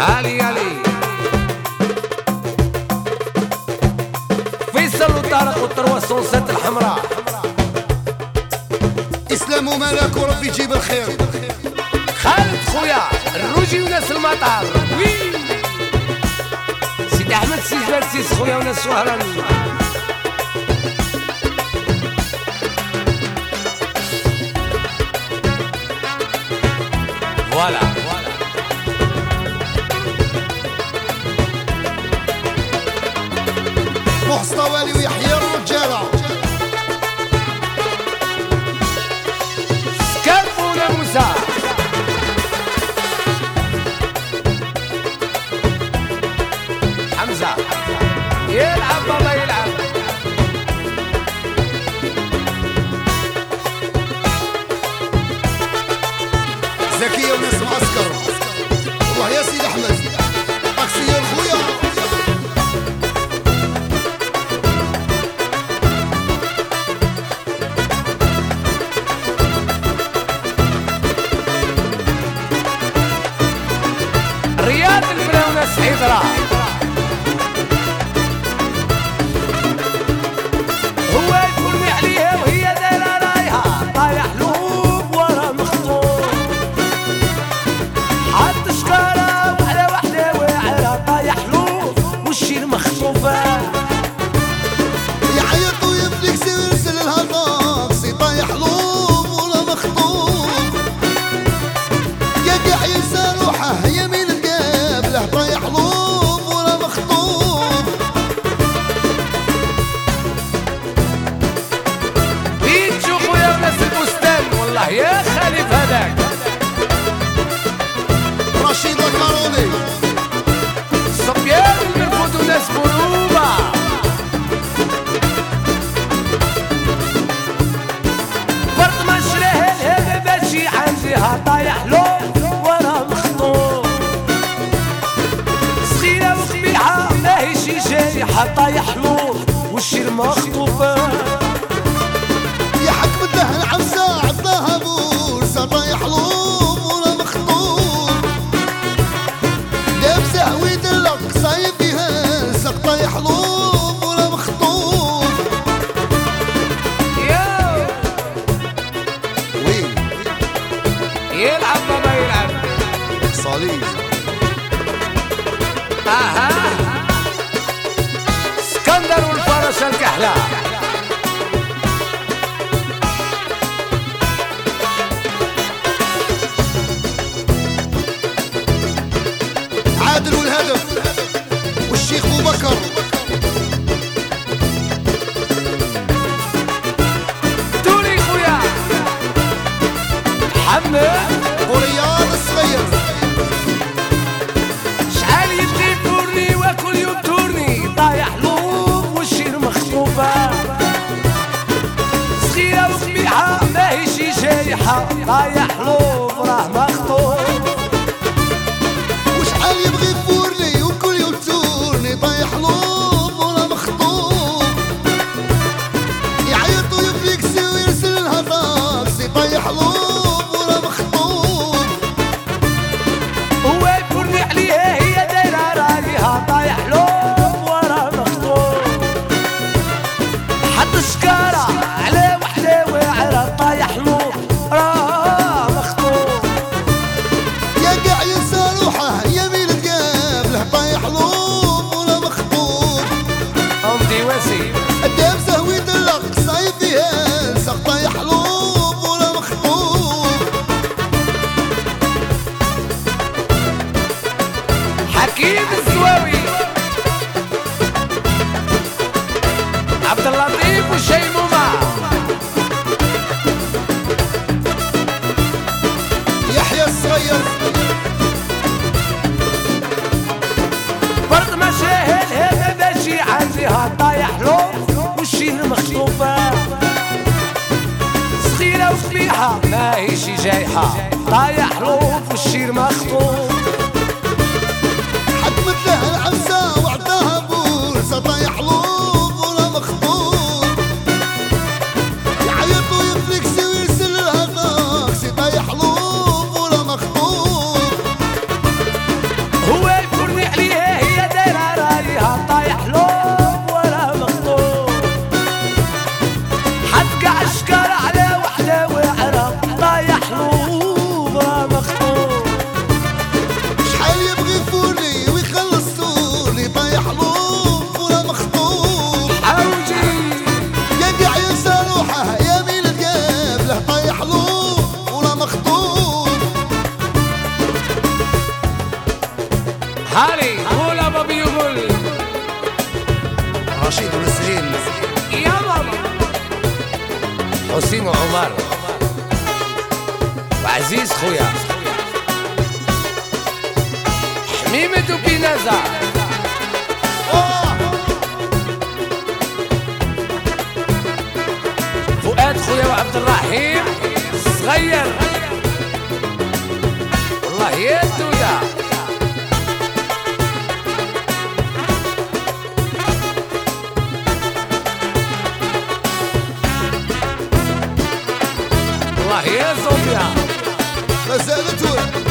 علي علي فيصل وطارق والتروسون ست الحمراء. اسلام وملك وربي يجيب الخير. خالد خويا الروجي وناس المطار. وي سيدي احمد سيس برسيس خويا وناس سهران. فوالا محصطوالي ويحيى الرجاله. سكالفونا موسى حمزه يلعب بابا يلعب. زكيه وناس معسكر. والله يا سيدي احمد اكسير خويا. رياض الفراونة سحيدرة هو يفرمي عليها وهي دايرة رايحة طايح لوب ورا مخطوط. حط شكارة وعلى وحدة واعرة طايح لوب والشير مخطوفة. يعيط ويبديك سيرسل الهضاق سي طايح لوب ولا مخطوف. يا قاع ينسى روحه يمين قابله طايح لوب ولا مخطوف. بيتشو خويا وناس البستان والله يا خليف هذاك. رشيد الماروني صبيان المرفوض وناس بروبة. فرد ما شراه الهبة ماشي عندها طايح لوب ورا مخطوط. صغيرة وقبيحة ماهيش جايحة طايح لوب والشير مخطوفة. يا حكمة له العفسة عطاها بورصة طايح لوب ولا مخطوف. لابسه ويدلق صايب يهزق طايح لوب ولا مخطوف. يو وين يلعب بابا يلعب. صليب اها اسكندر والفراشة الكحلة. عادل والهدف والشيخ ابو بكر. توني خويا محمد ورياض الصغير. شحال يدي تورني وكل يوم تورني طايح لوب والشير مخطوفة. صغيرة وقبيحة ماهيش جايحة طايح لوب راه مخطوف. وشحال يبغي يفورني وكل يوم تورني طايح لوب ولا مخطوف. يعيط ويفلكسي ويرسل الهضاب سي طايح لوب ولا مخطوف. هو يفرني عليها هي دايرة رايها طايح لوب ورا مخطوف. حط شكارة على وحدة واعرة طايح لوب راه مخطوف. يا قاع ينسى روحه يمين تقابله طايح لوب ولا مخطوف. أمدي واسي الدابسه ويدلق صايب يهزق طايح لوب ولا مخطوف. حكيم الزواوي عبد اللطيف والشيمومة. يحيى الصغير برد ما شاهد هذا ماشي عندها طايح لوب والشير مخطوفة. صغيرة وقبيحة ماهيش جايحة طايح لوب والشير مخطوف. حكمت له العفسة وعطاها بورصة طايح لوب ولا مخطوف. يعيط ويفلكسي ويرسل الهضاق سي طايح لوب ولا مخطوف. هو هاري قول يا بابي قول رشيد ونسرين يا ماما حسين وعمر وعزيز خويا حميمة وبينازا فؤاد خويا وعبد الرحيم صغير والله يا الدودة والله يا صوفيا ما زالت